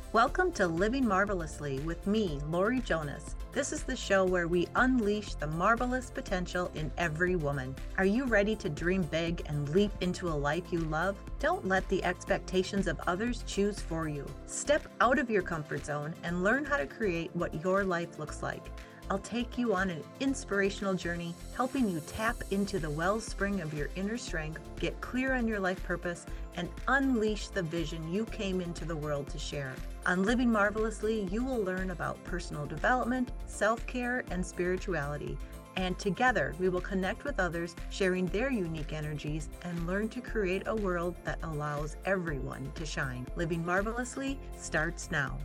Welcome to Living Marvelously with me, Lori Jonas. This is the show where we unleash the marvelous potential in every woman. Are you ready to dream big and leap into a life you love? Don't let the expectations of others choose for you. Step out of your comfort zone and learn how to create what your life looks like. I'll take you on an inspirational journey, helping you tap into the wellspring of your inner strength, get clear on your life purpose, and unleash the vision you came into the world to share. On Living Marvelously, you will learn about personal development, self-care, and spirituality. And together, we will connect with others, sharing their unique energies, and learn to create a world that allows everyone to shine. Living Marvelously starts now.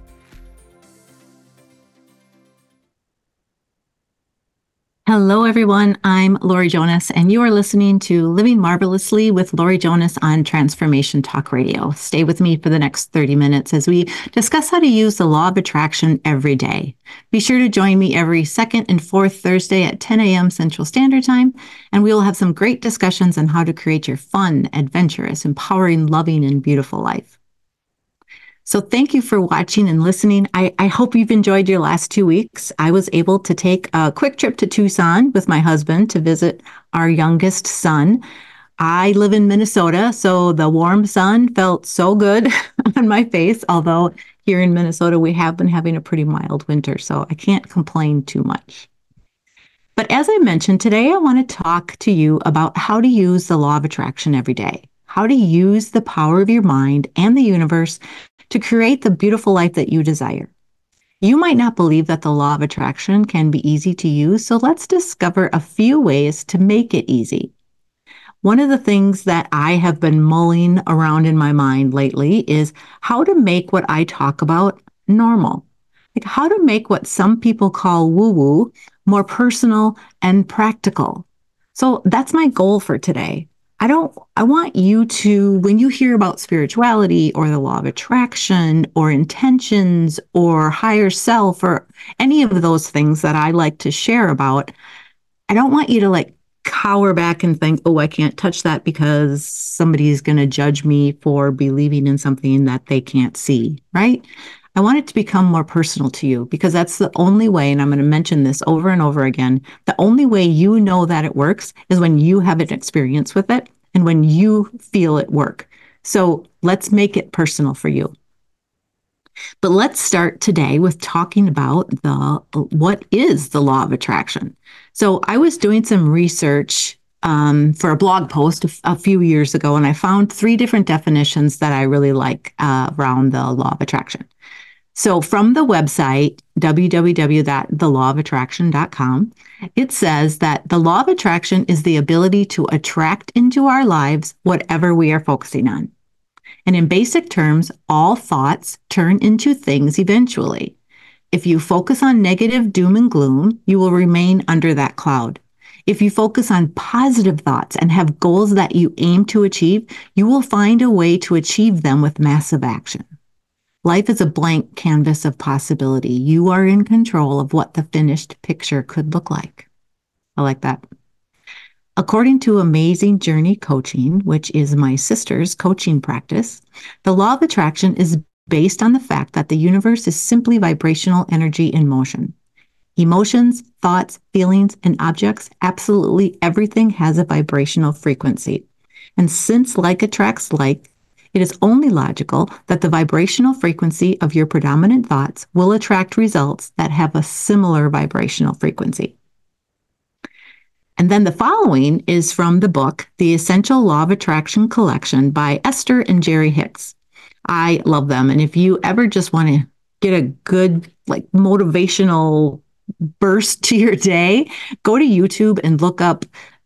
Hello, everyone. I'm Lori Jonas, and you are listening to Living Marvelously with Lori Jonas on Transformation Talk Radio. Stay with me for the next 30 minutes as we discuss how to use the law of attraction every day. Be sure to join me every second and fourth Thursday at 10 a.m. Central Standard Time, and we will have some great discussions on how to create your fun, adventurous, empowering, loving, and beautiful life. So thank you for watching and listening. I hope you've enjoyed your last 2 weeks. I was able to take a quick trip to Tucson with my husband to visit our youngest son. I live in Minnesota, so the warm sun felt so good on my face, although here in Minnesota, we have been having a pretty mild winter, so I can't complain too much. But as I mentioned, today I want to talk to you about how to use the law of attraction every day, how to use the power of your mind and the universe to create the beautiful life that you desire. You might not believe that the law of attraction can be easy to use, so let's discover a few ways to make it easy. One of the things that I have been mulling around in my mind lately is how to make what I talk about normal. Like how to make what some people call woo-woo more personal and practical. So that's my goal for today. I want you to, when you hear about spirituality or the law of attraction or intentions or higher self or any of those things that I like to share about, I don't want you to like cower back and think, oh, I can't touch that because somebody's going to judge me for believing in something that they can't see, right? I want it to become more personal to you because that's the only way, and I'm going to mention this over and over again, the only way you know that it works is when you have an experience with it and when you feel it work. So let's make it personal for you. But let's start today with talking about what is the law of attraction. So I was doing some research for a blog post a few years ago, and I found 3 different definitions that I really like around the law of attraction. So from the website, www.thelawofattraction.com, it says that the law of attraction is the ability to attract into our lives whatever we are focusing on. And in basic terms, all thoughts turn into things eventually. If you focus on negative doom and gloom, you will remain under that cloud. If you focus on positive thoughts and have goals that you aim to achieve, you will find a way to achieve them with massive action. Life is a blank canvas of possibility. You are in control of what the finished picture could look like. I like that. According to Amazing Journey Coaching, which is my sister's coaching practice, the law of attraction is based on the fact that the universe is simply vibrational energy in motion. Emotions, thoughts, feelings, and objects, absolutely everything has a vibrational frequency. And since like attracts like, it is only logical that the vibrational frequency of your predominant thoughts will attract results that have a similar vibrational frequency. And then the following is from the book, The Essential Law of Attraction Collection by Esther and Jerry Hicks. I love them. And if you ever just want to get a good, like, motivational burst to your day, go to YouTube and look up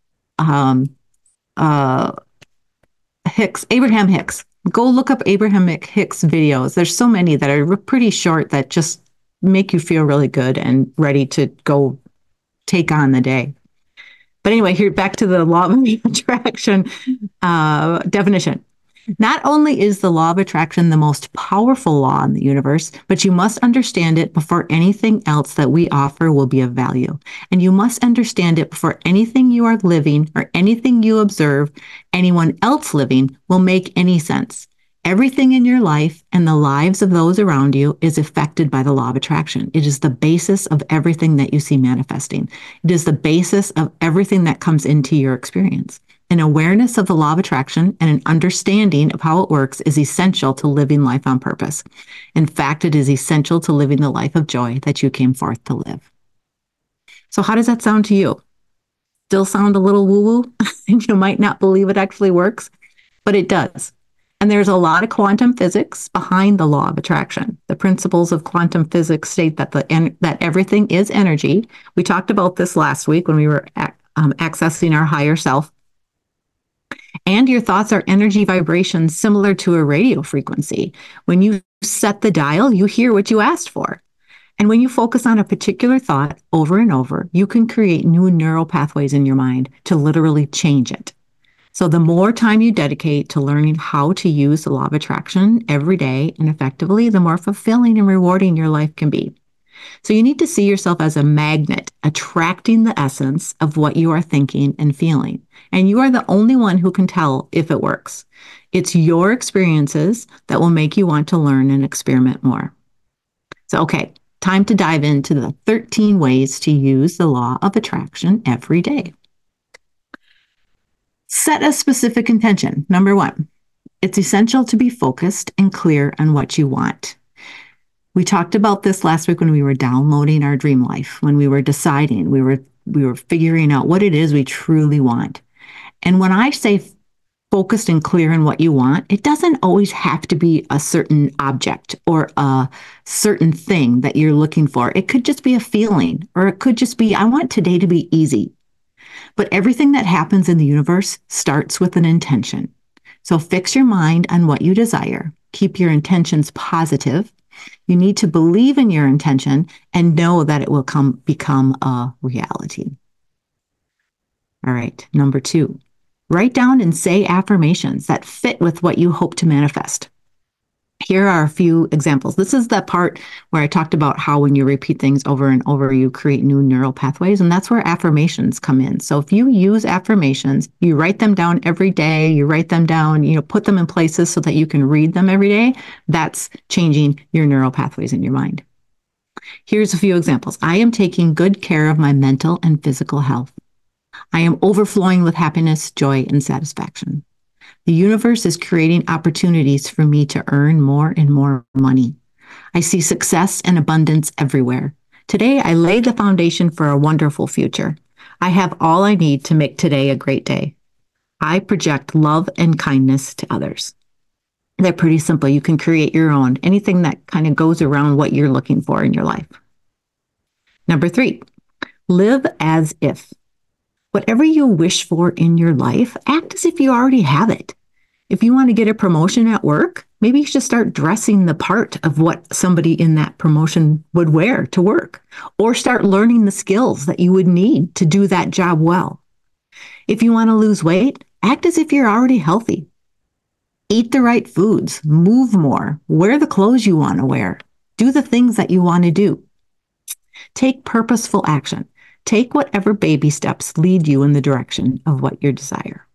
Abraham Hicks. Go look up Abraham Hicks videos. There's so many that are pretty short that just make you feel really good and ready to go take on the day. But anyway, here back to the law of attraction definition. Not only is the law of attraction the most powerful law in the universe, but you must understand it before anything else that we offer will be of value. And you must understand it before anything you are living or anything you observe anyone else living will make any sense. Everything in your life and the lives of those around you is affected by the law of attraction. It is the basis of everything that you see manifesting. It is the basis of everything that comes into your experience. An awareness of the law of attraction and an understanding of how it works is essential to living life on purpose. In fact, it is essential to living the life of joy that you came forth to live. So how does that sound to you? Still sound a little woo-woo? You might not believe it actually works, but it does. And there's a lot of quantum physics behind the law of attraction. The principles of quantum physics state that that everything is energy. We talked about this last week when we were accessing our higher self. And your thoughts are energy vibrations similar to a radio frequency. When you set the dial, you hear what you asked for. And when you focus on a particular thought over and over, you can create new neural pathways in your mind to literally change it. So the more time you dedicate to learning how to use the law of attraction every day and effectively, the more fulfilling and rewarding your life can be. So you need to see yourself as a magnet, attracting the essence of what you are thinking and feeling. And you are the only one who can tell if it works. It's your experiences that will make you want to learn and experiment more. So, okay, time to dive into the 13 ways to use the law of attraction every day. Set a specific intention. Number 1, it's essential to be focused and clear on what you want. We talked about this last week when we were downloading our dream life, when we were deciding, we were figuring out what it is we truly want. And when I say focused and clear on what you want, it doesn't always have to be a certain object or a certain thing that you're looking for. It could just be a feeling, or it could just be, I want today to be easy. But everything that happens in the universe starts with an intention. So fix your mind on what you desire. Keep your intentions positive. You need to believe in your intention and know that it will become a reality. All right, number 2, write down and say affirmations that fit with what you hope to manifest. Here are a few examples. This is the part where I talked about how when you repeat things over and over, you create new neural pathways, and that's where affirmations come in. So if you use affirmations, you write them down every day, you write them down, put them in places so that you can read them every day, that's changing your neural pathways in your mind. Here's a few examples. I am taking good care of my mental and physical health. I am overflowing with happiness, joy, and satisfaction. The universe is creating opportunities for me to earn more and more money. I see success and abundance everywhere. Today, I lay the foundation for a wonderful future. I have all I need to make today a great day. I project love and kindness to others. They're pretty simple. You can create your own, anything that kind of goes around what you're looking for in your life. Number 3, live as if. Whatever you wish for in your life, act as if you already have it. If you want to get a promotion at work, maybe you should start dressing the part of what somebody in that promotion would wear to work, or start learning the skills that you would need to do that job well. If you want to lose weight, act as if you're already healthy. Eat the right foods, move more, wear the clothes you want to wear, do the things that you want to do. Take purposeful action. Take whatever baby steps lead you in the direction of what you desire.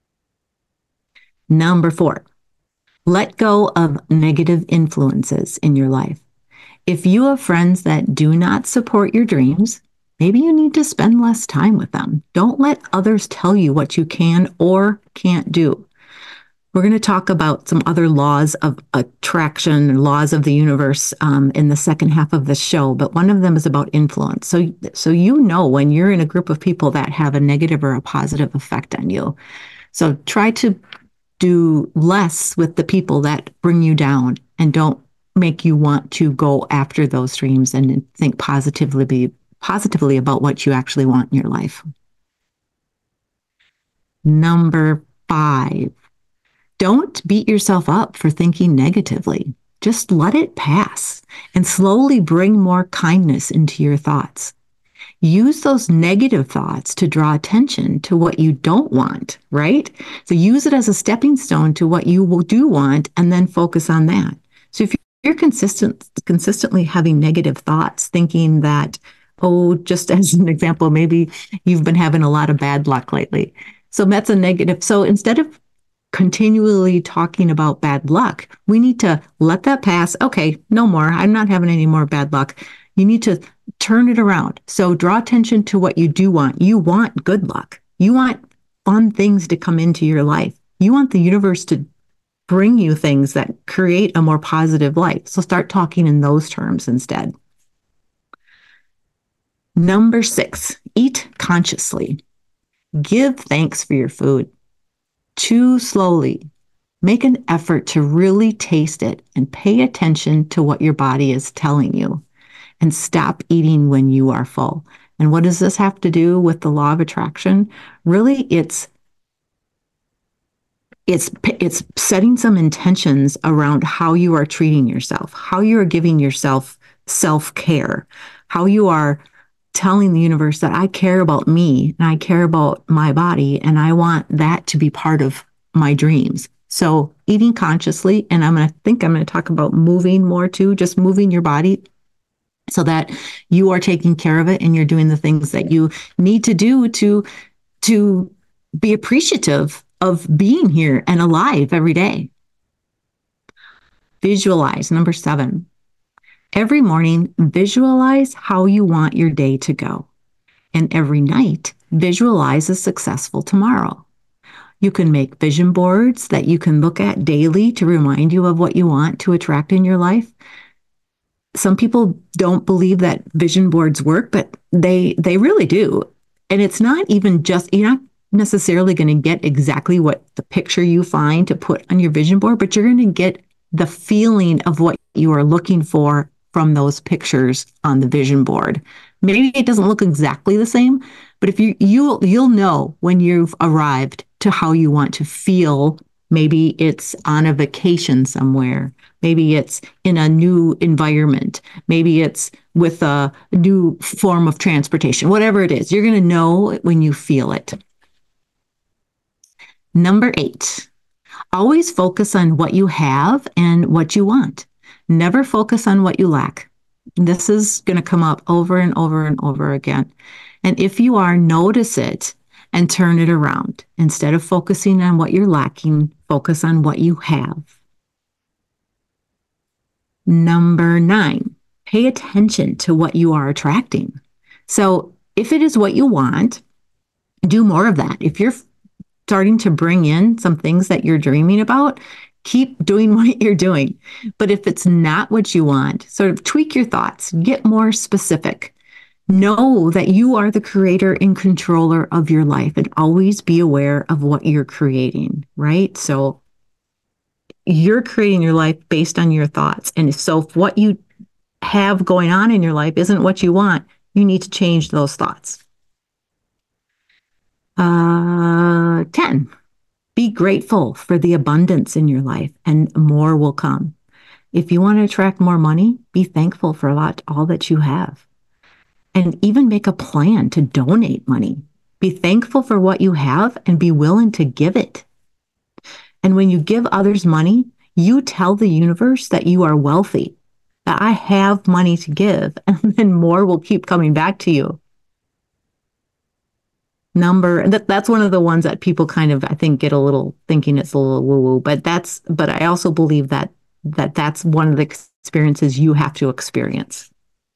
Number 4, let go of negative influences in your life. If you have friends that do not support your dreams, maybe you need to spend less time with them. Don't let others tell you what you can or can't do. We're going to talk about some other laws of attraction and laws of the universe in the second half of the show, but one of them is about influence. So when you're in a group of people that have a negative or a positive effect on you. So try to do less with the people that bring you down and don't make you want to go after those dreams and think positively about what you actually want in your life. Number 5. Don't beat yourself up for thinking negatively. Just let it pass and slowly bring more kindness into your thoughts. Use those negative thoughts to draw attention to what you don't want, right? So use it as a stepping stone to what you do want and then focus on that. So if you're consistently having negative thoughts, thinking that, just as an example, maybe you've been having a lot of bad luck lately. So that's a negative. So instead of continually talking about bad luck. We need to let that pass. Okay, no more. I'm not having any more bad luck. You need to turn it around. So draw attention to what you do want. You want good luck. You want fun things to come into your life. You want the universe to bring you things that create a more positive life. So start talking in those terms instead. Number 6, eat consciously. Give thanks for your food. Chew slowly. Make an effort to really taste it and pay attention to what your body is telling you. And stop eating when you are full. And what does this have to do with the law of attraction? Really, it's setting some intentions around how you are treating yourself, how you are giving yourself self-care, how you are telling the universe that I care about me and I care about my body and I want that to be part of my dreams. So eating consciously, and I'm going to talk about moving more too, just moving your body so that you are taking care of it and you're doing the things that you need to do to be appreciative of being here and alive every day. Visualize, number 7. Every morning, visualize how you want your day to go. And every night, visualize a successful tomorrow. You can make vision boards that you can look at daily to remind you of what you want to attract in your life. Some people don't believe that vision boards work, but they really do. And it's not even just, you're not necessarily going to get exactly what the picture you find to put on your vision board, but you're going to get the feeling of what you are looking for from those pictures on the vision board. Maybe it doesn't look exactly the same, but if you'll know when you've arrived to how you want to feel. Maybe it's on a vacation somewhere. Maybe it's in a new environment. Maybe it's with a new form of transportation. Whatever it is, you're going to know when you feel it. Number 8, always focus on what you have and what you want. Never focus on what you lack. This is going to come up over and over and over again. And if you are, notice it and turn it around. Instead of focusing on what you're lacking, focus on what you have. Number 9, pay attention to what you are attracting. So if it is what you want, do more of that. If you're starting to bring in some things that you're dreaming about, keep doing what you're doing. But if it's not what you want, sort of tweak your thoughts, get more specific. Know that you are the creator and controller of your life, and always be aware of what you're creating, right? So you're creating your life based on your thoughts. And if what you have going on in your life isn't what you want, you need to change those thoughts. 10, be grateful for the abundance in your life and more will come. If you want to attract more money, be thankful for all that you have. And even make a plan to donate money. Be thankful for what you have and be willing to give it. And when you give others money, you tell the universe that you are wealthy, that I have money to give, and then more will keep coming back to you. That's one of the ones that people kind of, I think, get a little thinking it's a little woo-woo, but I also believe that's one of the experiences you have to experience.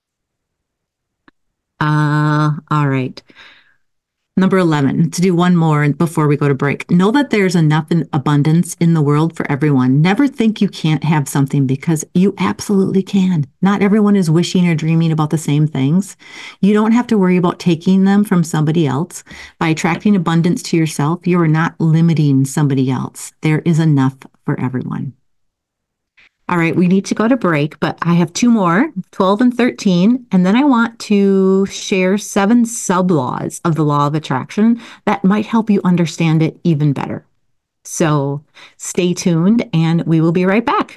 All right. Number 11, to do one more before we go to break. Know that there's enough in abundance in the world for everyone. Never think you can't have something, because you absolutely can. Not everyone is wishing or dreaming about the same things. You don't have to worry about taking them from somebody else. By attracting abundance to yourself, you are not limiting somebody else. There is enough for everyone. All right, we need to go to break, but I have 2 more, 12 and 13, and then I want to share 7 sub-laws of the law of attraction that might help you understand it even better. So stay tuned, and we will be right back.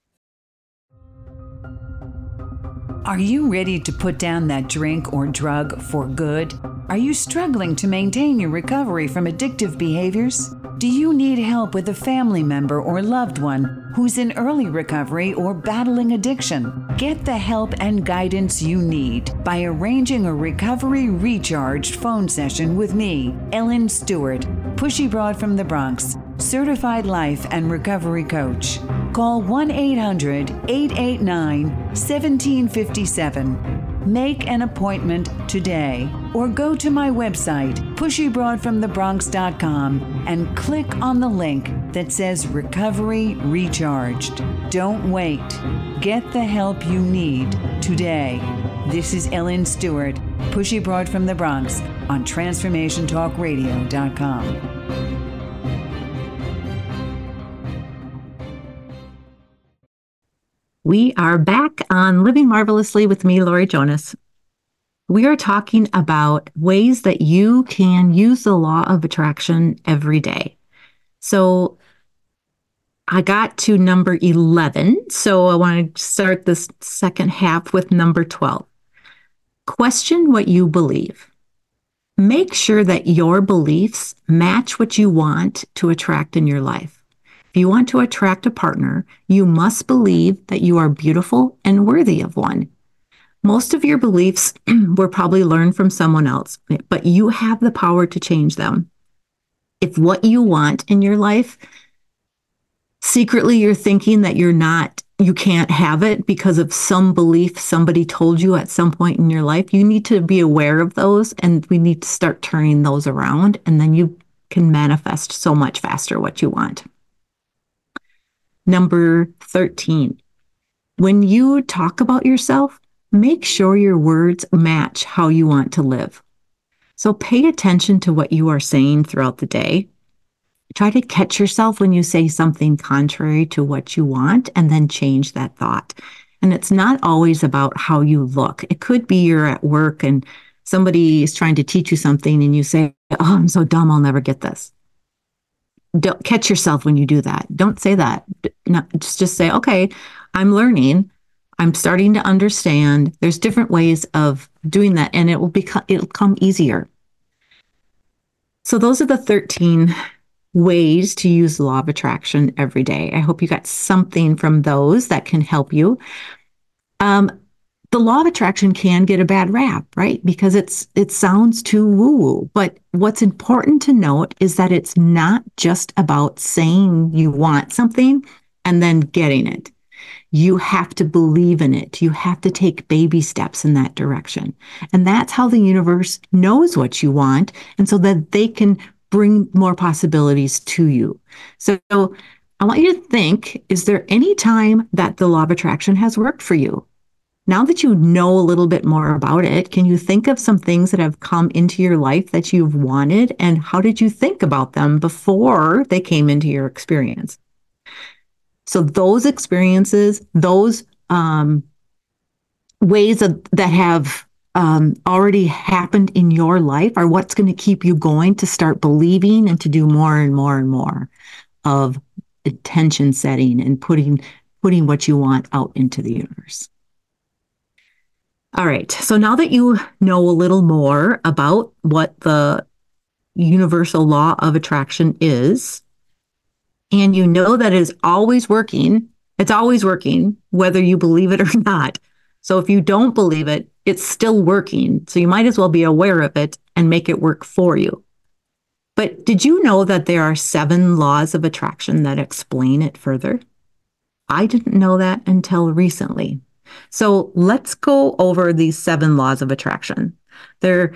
Are you ready to put down that drink or drug for good? Are you struggling to maintain your recovery from addictive behaviors? Do you need help with a family member or loved one who's in early recovery or battling addiction? Get the help and guidance you need by arranging a Recovery Recharged phone session with me, Ellen Stewart, Pushy Broad from the Bronx. certified life and recovery coach. Call 1-800-889-1757. Make an appointment today or go to my website, pushybroadfromthebronx.com, and click on the link that says Recovery Recharged. Don't wait. Get the help you need today. This is Ellen Stewart, Pushy Broad from the Bronx on TransformationTalkRadio.com. We are back on Living Marvelously with me, Lori Jonas. We are talking about ways that you can use the law of attraction every day. So I got to number 11, so I want to start this second half with number 12. Question what you believe. Make sure that your beliefs match what you want to attract in your life. If you want to attract a partner, you must believe that you are beautiful and worthy of one. Most of your beliefs were probably learned from someone else, but you have the power to change them. If what you want in your life, secretly you're thinking that you can't have it because of some belief somebody told you at some point in your life, you need to be aware of those, and we need to start turning those around, and then you can manifest so much faster what you want. Number 13, when you talk about yourself, make sure your words match how you want to live. So pay attention to what you are saying throughout the day. Try to catch yourself when you say something contrary to what you want, and then change that thought. And it's not always about how you look. It could be you're at work and somebody is trying to teach you something and you say, "Oh, I'm so dumb, I'll never get this." Don't catch yourself when you do that. Don't say that. No, just say, "Okay, I'm learning. I'm starting to understand." There's different ways of doing that, and it'll come easier. So those are the 13 ways to use the law of attraction every day. I hope you got something from those that can help you. The law of attraction can get a bad rap, right? Because it sounds too woo-woo. But what's important to note is that it's not just about saying you want something and then getting it. You have to believe in it. You have to take baby steps in that direction. And that's how the universe knows what you want, and so that they can bring more possibilities to you. So I want you to think, is there any time that the law of attraction has worked for you? Now that you know a little bit more about it, can you think of some things that have come into your life that you've wanted, and how did you think about them before they came into your experience? So those experiences, those ways that have already happened in your life are what's going to keep you going to start believing and to do more and more and more of intention setting and putting what you want out into the universe. All right. So now that you know a little more about what the universal law of attraction is, and you know that it is always working, it's always working, whether you believe it or not. So if you don't believe it, it's still working. So you might as well be aware of it and make it work for you. But did you know that there are 7 laws of attraction that explain it further? I didn't know that until recently. So let's go over these 7 laws of attraction. They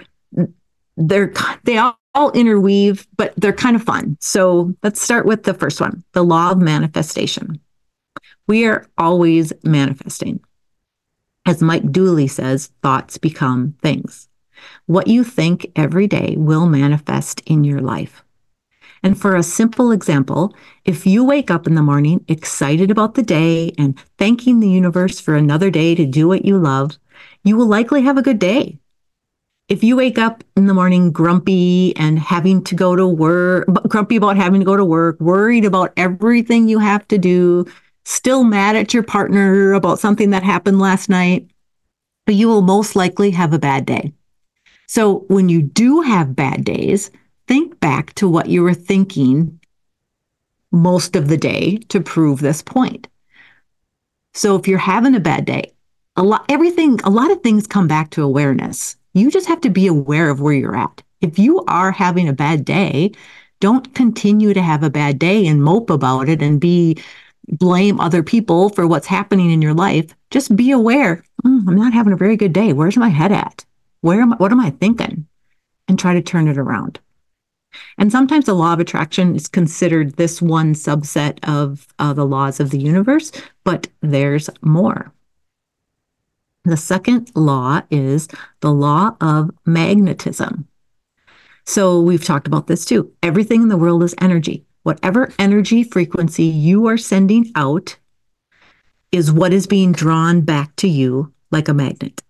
all interweave, but they're kind of fun. So let's start with the first one, the law of manifestation. We are always manifesting. As Mike Dooley says, thoughts become things. What you think every day will manifest in your life. And for a simple example, if you wake up in the morning excited about the day and thanking the universe for another day to do what you love, you will likely have a good day. If you wake up in the morning grumpy and having to go to work, grumpy about having to go to work, worried about everything you have to do, still mad at your partner about something that happened last night, you will most likely have a bad day. So when you do have bad days, think back to what you were thinking most of the day to prove this point. So if you're having a bad day, a lot of things come back to awareness. You just have to be aware of where you're at. If you are having a bad day, Don't continue to have a bad day and mope about it and blame other people for what's happening in your life. Just be aware. I'm not having a very good day. Where's my head at? What am I thinking? And try to turn it around. And sometimes the law of attraction is considered this one subset of the laws of the universe, but there's more. The second law is the law of magnetism. So we've talked about this too. Everything in the world is energy. Whatever energy frequency you are sending out is what is being drawn back to you like a magnet.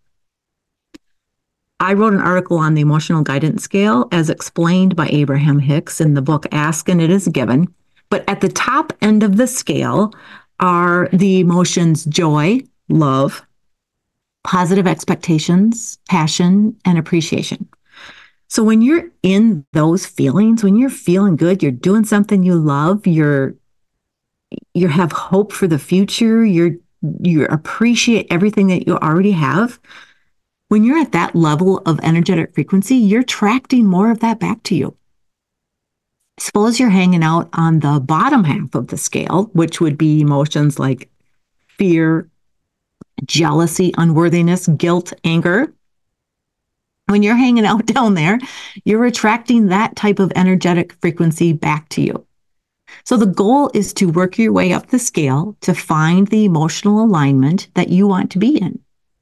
I wrote an article on the emotional guidance scale as explained by Abraham Hicks in the book Ask and It Is Given. But at the top end of the scale are the emotions joy, love, positive expectations, passion, and appreciation. So when you're in those feelings, when you're feeling good, you're doing something you love, you have hope for the future, you appreciate everything that you already have. When you're at that level of energetic frequency, you're attracting more of that back to you. Suppose you're hanging out on the bottom half of the scale, which would be emotions like fear, jealousy, unworthiness, guilt, anger. When you're hanging out down there, you're attracting that type of energetic frequency back to you. So the goal is to work your way up the scale to find the emotional alignment that you want to be in.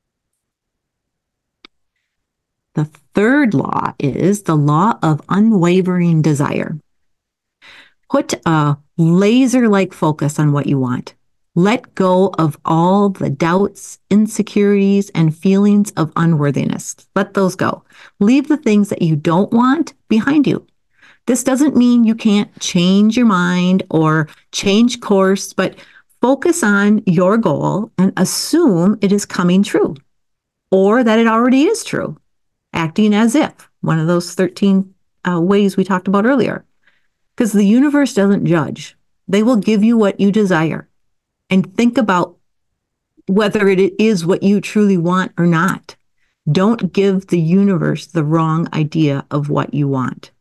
The third law is the law of unwavering desire. Put a laser-like focus on what you want. Let go of all the doubts, insecurities, and feelings of unworthiness. Let those go. Leave the things that you don't want behind you. This doesn't mean you can't change your mind or change course, but focus on your goal and assume it is coming true or that it already is true, acting as if, one of those 13 ways we talked about earlier. Because the universe doesn't judge. They will give you what you desire. And think about whether it is what you truly want or not. Don't give the universe the wrong idea of what you want.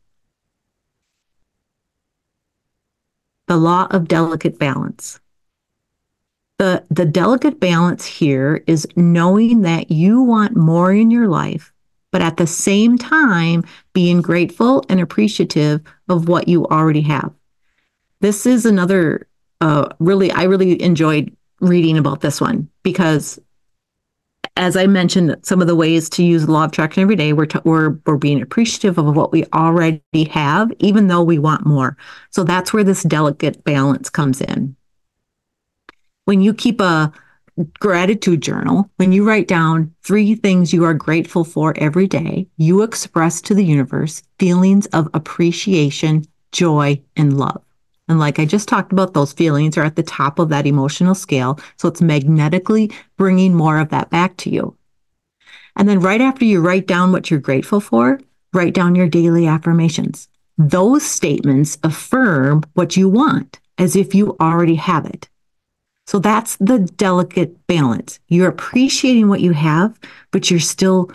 The law of delicate balance. The delicate balance here is knowing that you want more in your life, but at the same time, being grateful and appreciative of what you already have. This is another I really enjoyed reading about this one because, as I mentioned, some of the ways to use the law of attraction every day, we're being appreciative of what we already have, even though we want more. So that's where this delicate balance comes in. When you keep a gratitude journal, when you write down 3 things you are grateful for every day, you express to the universe feelings of appreciation, joy, and love. And like I just talked about, those feelings are at the top of that emotional scale. So it's magnetically bringing more of that back to you. And then right after you write down what you're grateful for, write down your daily affirmations. Those statements affirm what you want as if you already have it. So that's the delicate balance. You're appreciating what you have, but you're still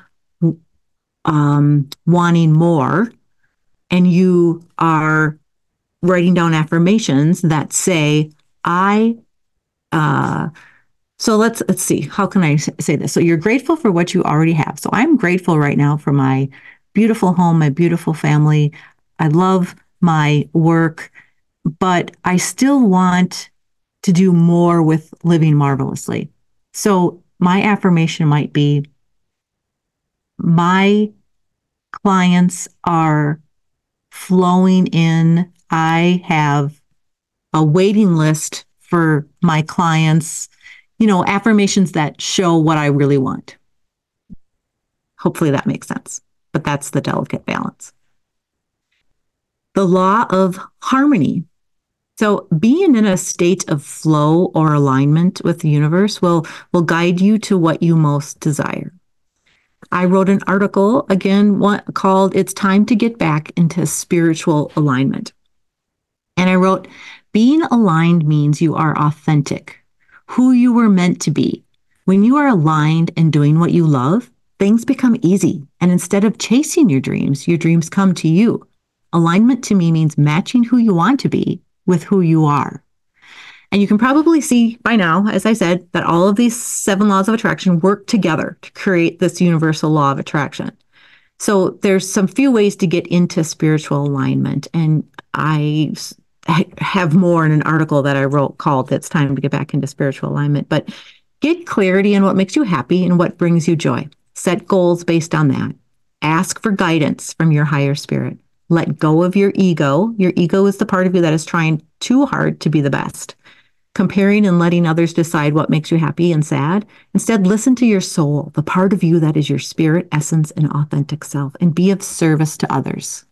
wanting more. And you are writing down affirmations that say, so let's see, how can I say this? So you're grateful for what you already have. So I'm grateful right now for my beautiful home, my beautiful family. I love my work, but I still want to do more with living marvelously. So my affirmation might be, my clients are flowing in. I have a waiting list for my clients, affirmations that show what I really want. Hopefully that makes sense, but that's the delicate balance. The law of harmony. So being in a state of flow or alignment with the universe will guide you to what you most desire. I wrote an article, again, called It's Time to Get Back into Spiritual Alignment. And I wrote, being aligned means you are authentic, who you were meant to be. When you are aligned and doing what you love, things become easy. And instead of chasing your dreams come to you. Alignment to me means matching who you want to be with who you are. And you can probably see by now, as I said, that all of these 7 laws of attraction work together to create this universal law of attraction. So there's some few ways to get into spiritual alignment. And I have more in an article that I wrote called "It's Time to Get Back into Spiritual Alignment." But get clarity in what makes you happy and what brings you joy. Set goals based on that. Ask for guidance from your higher spirit. Let go of your ego. Your ego is the part of you that is trying too hard to be the best. Comparing and letting others decide what makes you happy and sad. Instead, listen to your soul, the part of you that is your spirit, essence, and authentic self, and be of service to others.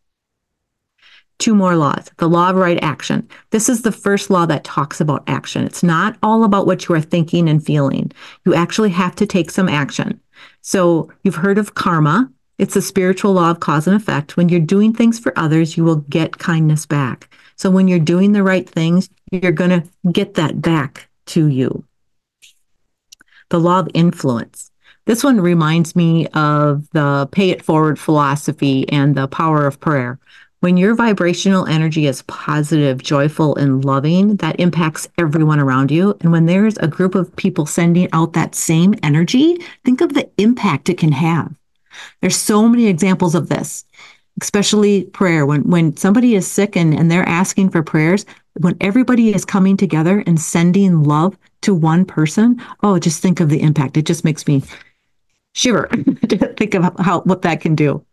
2 more laws. The law of right action. This is the first law that talks about action. It's not all about what you are thinking and feeling. You actually have to take some action. So you've heard of karma. It's a spiritual law of cause and effect. When you're doing things for others, you will get kindness back. So when you're doing the right things, you're going to get that back to you. The law of influence. This one reminds me of the pay it forward philosophy and the power of prayer. When your vibrational energy is positive, joyful, and loving, that impacts everyone around you. And when there's a group of people sending out that same energy, think of the impact it can have. There's so many examples of this, especially prayer. When somebody is sick and they're asking for prayers, when everybody is coming together and sending love to one person, just think of the impact. It just makes me shiver to think of what that can do.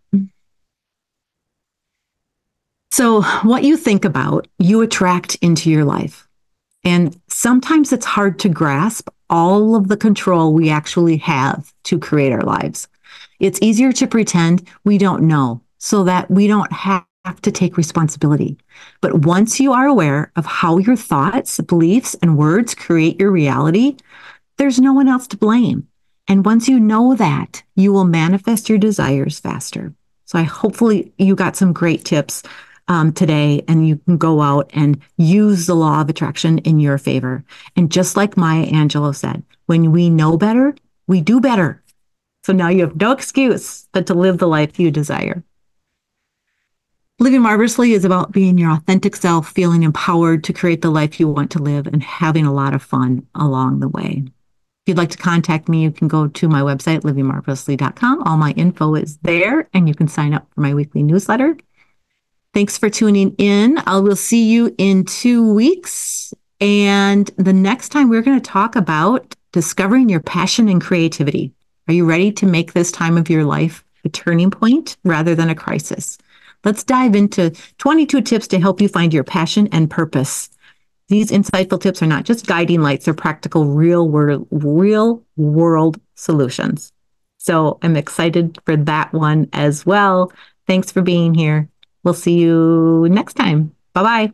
So what you think about, you attract into your life. And sometimes it's hard to grasp all of the control we actually have to create our lives. It's easier to pretend we don't know so that we don't have to take responsibility. But once you are aware of how your thoughts, beliefs, and words create your reality, there's no one else to blame. And once you know that, you will manifest your desires faster. So hopefully you got some great tips today, and you can go out and use the law of attraction in your favor. And just like Maya Angelou said, when we know better, we do better. So now you have no excuse but to live the life you desire. Living marvelously is about being your authentic self, feeling empowered to create the life you want to live, and having a lot of fun along the way. If you'd like to contact me, you can go to my website, livingmarvelously.com. All my info is there, and you can sign up for my weekly newsletter. Thanks for tuning in. I will see you in 2 weeks. And the next time we're going to talk about discovering your passion and creativity. Are you ready to make this time of your life a turning point rather than a crisis? Let's dive into 22 tips to help you find your passion and purpose. These insightful tips are not just guiding lights, they're practical, real world solutions. So I'm excited for that one as well. Thanks for being here. We'll see you next time. Bye-bye.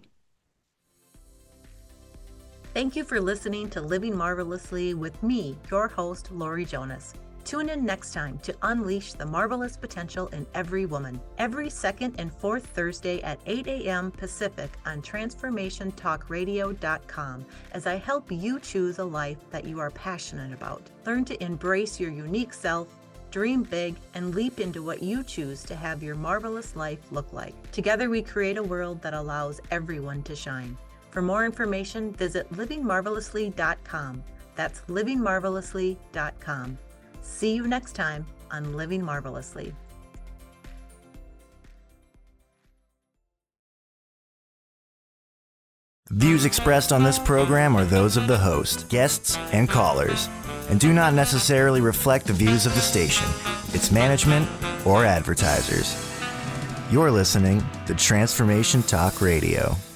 Thank you for listening to Living Marvelously with me, your host, Lori Jonas. Tune in next time to unleash the marvelous potential in every woman, every second and fourth Thursday at 8 a.m. Pacific on TransformationTalkRadio.com as I help you choose a life that you are passionate about. Learn to embrace your unique self, dream big, and leap into what you choose to have your marvelous life look like. Together we create a world that allows everyone to shine. For more information, visit livingmarvelously.com. That's livingmarvelously.com. See you next time on Living Marvelously. The views expressed on this program are those of the host, guests, and callers, and do not necessarily reflect the views of the station, its management, or advertisers. You're listening to Transformation Talk Radio.